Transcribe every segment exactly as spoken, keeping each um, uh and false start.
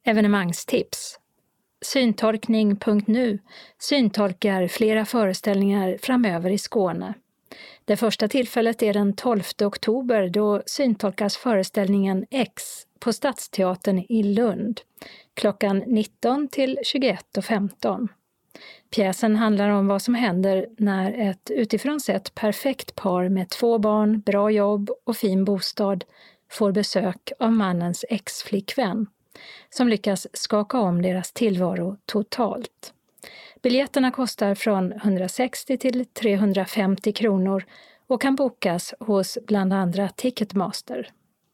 Evenemangstips. Syntolkning punkt nu syntolkar flera föreställningar framöver i Skåne. Det första tillfället är den tolfte oktober då syntolkas föreställningen X på Stadsteatern i Lund klockan nitton till tjugoett och femton. Pjäsen handlar om vad som händer när ett utifrån sett perfekt par med två barn, bra jobb och fin bostad får besök av mannens ex-flickvän som lyckas skaka om deras tillvaro totalt. Biljetterna kostar från hundrasextio till trehundrafemtio kronor och kan bokas hos bland andra Ticketmaster.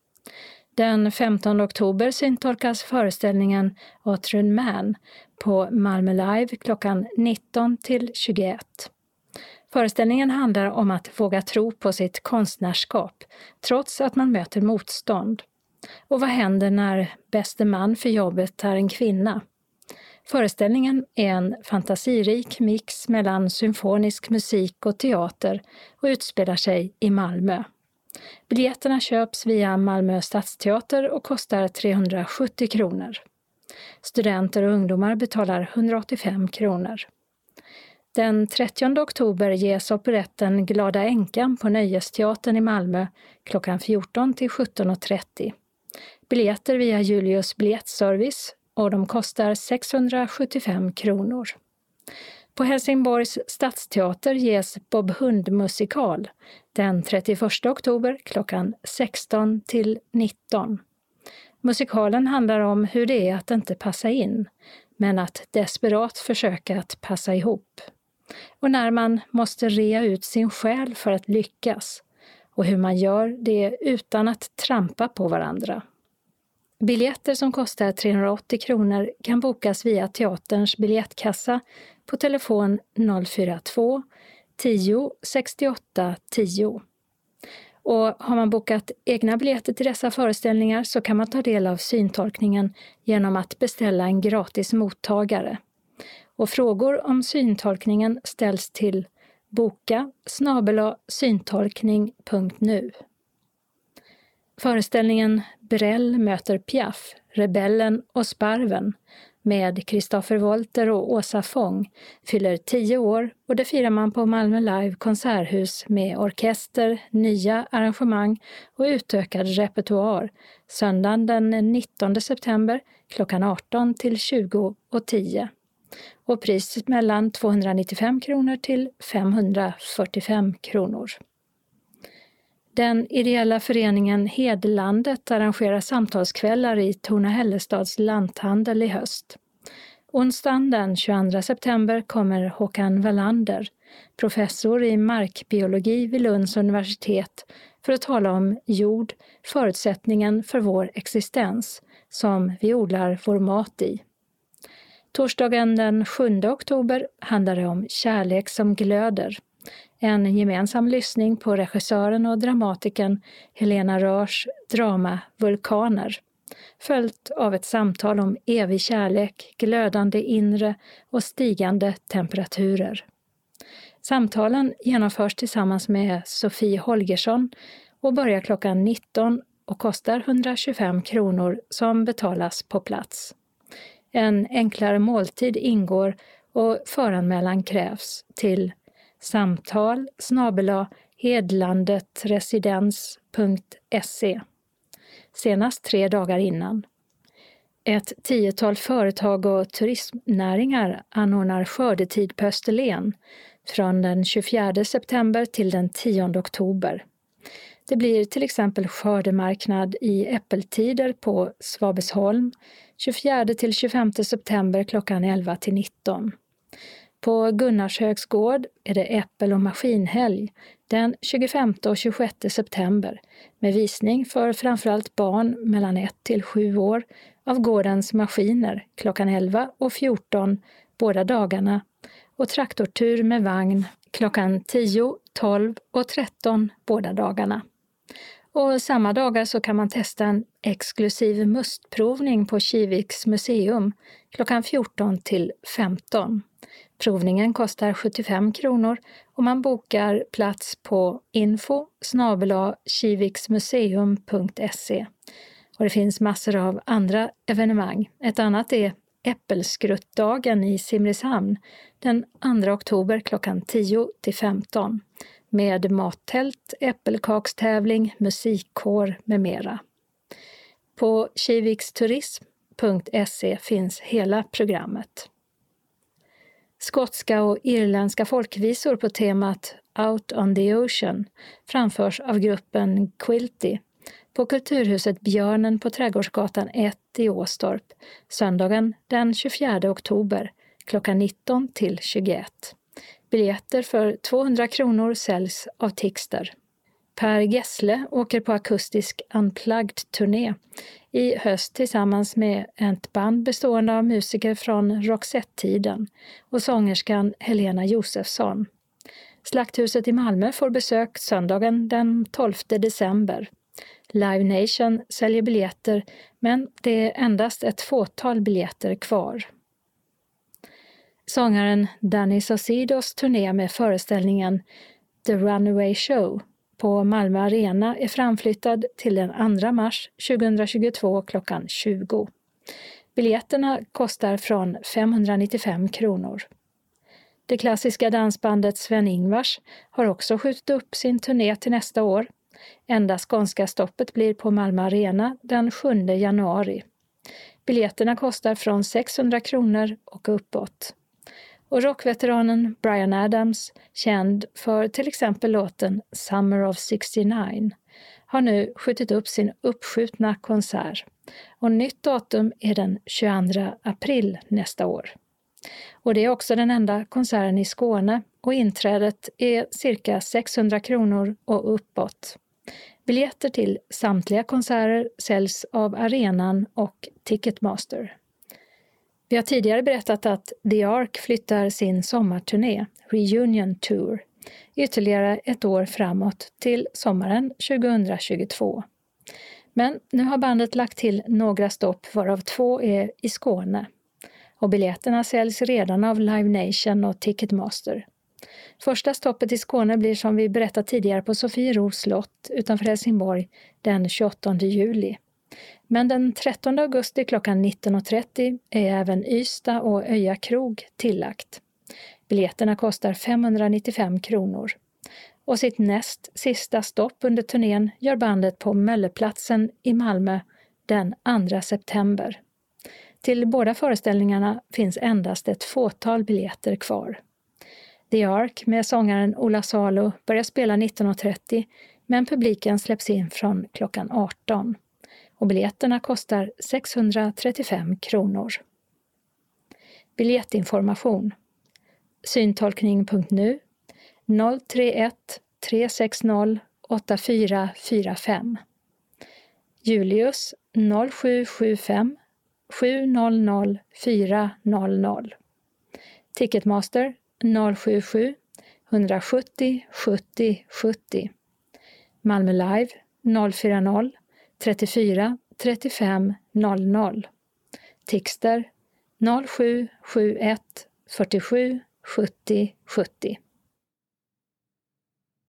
Den femtonde oktober syntolkas föreställningen Outrun Man på Malmö Live klockan nitton till tjugoett. Föreställningen handlar om att våga tro på sitt konstnärskap trots att man möter motstånd. Och vad händer när bäste man för jobbet är en kvinna? Föreställningen är en fantasirik mix mellan symfonisk musik och teater och utspelar sig i Malmö. Biljetterna köps via Malmö stadsteater och kostar trehundrasjuttio kronor. Studenter och ungdomar betalar hundraåttiofem kronor. Den trettionde oktober ges operetten Glada änkan på Nöjesteatern i Malmö klockan fjorton till sjutton och trettio. Biljetter via Julius biljettservice och de kostar sexhundrasjuttiofem kronor. På Helsingborgs stadsteater ges Bob Hund-musikal den trettioförsta oktober klockan sexton till nitton. Musikalen handlar om hur det är att inte passa in, men att desperat försöka att passa ihop. Och när man måste rea ut sin själ för att lyckas och hur man gör det utan att trampa på varandra. Biljetter som kostar trehundraåttio kronor kan bokas via teaterns biljettkassa på telefon noll fyra två tio sextioåtta tio. Och har man bokat egna biljetter till dessa föreställningar så kan man ta del av syntolkningen genom att beställa en gratis mottagare. Och frågor om syntolkningen ställs till boka snabel-a syntolkning punkt nu. Föreställningen Brel möter Piaf, Rebellen och Sparven med Kristoffer Wolter och Åsa Fång fyller tio år och det firar man på Malmö Live konserthus med orkester, nya arrangemang och utökad repertoar söndagen den nittonde september klockan arton till tjugo och tio. Och priset mellan tvåhundranittiofem kronor till femhundrafyrtiofem kronor. Den ideella föreningen Hedlandet arrangerar samtalskvällar i Torna-Hällestads lanthandel i höst. Onsdagen den tjugoandra september kommer Håkan Wallander, professor i markbiologi vid Lunds universitet, för att tala om jord, förutsättningen för vår existens, som vi odlar vår mat i. Torsdagen den sjunde oktober handlar det om kärlek som glöder. En gemensam lyssning på regissören och dramatikern Helena Rörs drama Vulkaner, följt av ett samtal om evig kärlek, glödande inre och stigande temperaturer. Samtalen genomförs tillsammans med Sofie Holgersson och börjar klockan nitton och kostar hundratjugofem kronor som betalas på plats. En enklare måltid ingår och föranmälan krävs till samtal snabel-a hedlandetresidens punkt se senast tre dagar innan. Ett tiotal företag och turismnäringar anordnar skördetid på Österlen från den tjugofjärde september till den tionde oktober. Det blir till exempel skördemarknad i äppeltider på Svabesholm tjugofjärde till tjugofemte september klockan elva till nitton. På Gunnarshögs gård är det äppel- och maskinhelg den tjugofemte och tjugosjätte september med visning för framförallt barn mellan ett till sju år av gårdens maskiner klockan elva och fjorton båda dagarna och traktortur med vagn klockan tio, tolv och tretton båda dagarna. Och samma dagar så kan man testa en exklusiv mustprovning på Kiviks museum klockan fjorton till femton. Provningen kostar sjuttiofem kronor och man bokar plats på info snabel-a kiviksmuseum punkt se. Och det finns massor av andra evenemang. Ett annat är Äppelskruttdagen i Simrishamn den andra oktober klockan tio till femton med mattält, äppelkakstävling, musikkår med mera. På kiviksturism punkt se finns hela programmet. Skotska och irländska folkvisor på temat Out on the Ocean framförs av gruppen Quilty på Kulturhuset Björnen på Trädgårdsgatan ett i Åstorp söndagen den tjugofjärde oktober klockan nitton till tjugoett. Biljetter för tvåhundra kronor säljs av Tixter. Per Gessle åker på akustisk Unplugged-turné i höst tillsammans med ett band bestående av musiker från Roxette-tiden och sångerskan Helena Josefsson. Slakthuset i Malmö får besök söndagen den tolfte december. Live Nation säljer biljetter men det är endast ett fåtal biljetter kvar. Sångaren Danny Saucedos turné med föreställningen The Runaway Show på Malmö Arena är framflyttad till den andra mars tjugohundratjugotvå klockan tjugo. Biljetterna kostar från femhundranittiofem kronor. Det klassiska dansbandet Sven-Ingvars har också skjutit upp sin turné till nästa år. Enda skånska stoppet blir på Malmö Arena den sjunde januari. Biljetterna kostar från sexhundra kronor och uppåt. Och rockveteranen Bryan Adams, känd för till exempel låten Summer of sextionio, har nu skjutit upp sin uppskjutna konsert. Och nytt datum är den tjugoandra april nästa år. Och det är också den enda konserten i Skåne och inträdet är cirka sexhundra kronor och uppåt. Biljetter till samtliga konserter säljs av Arenan och Ticketmaster. Vi har tidigare berättat att The Ark flyttar sin sommarturné, Reunion Tour, ytterligare ett år framåt till sommaren tjugohundratjugotvå. Men nu har bandet lagt till några stopp varav två är i Skåne. Och biljetterna säljs redan av Live Nation och Ticketmaster. Första stoppet i Skåne blir som vi berättat tidigare på Sofieros slott utanför Helsingborg den tjugoåttonde juli. Men den trettonde augusti klockan nitton och trettio är även Ystad och Öja krog tillagt. Biljetterna kostar femhundranittiofem kronor. Och sitt näst sista stopp under turnén gör bandet på Mölleplatsen i Malmö den andra september. Till båda föreställningarna finns endast ett fåtal biljetter kvar. The Ark med sångaren Ola Salo börjar spela nitton och trettio men publiken släpps in från klockan arton. Och biljetterna kostar sexhundratrettiofem kronor. Biljettinformation. Syntolkning punkt nu noll tre ett tre sex noll åtta fyra fyra fem. Julius noll sju sju fem sju noll noll fyra noll noll. Ticketmaster noll sju sju ett sju zero sju zero sju zero. Malmö Live noll fyra noll trettiofyra trettiofem noll noll. Tixter noll sju sju ett fyrtiosju sjuttio sjuttio.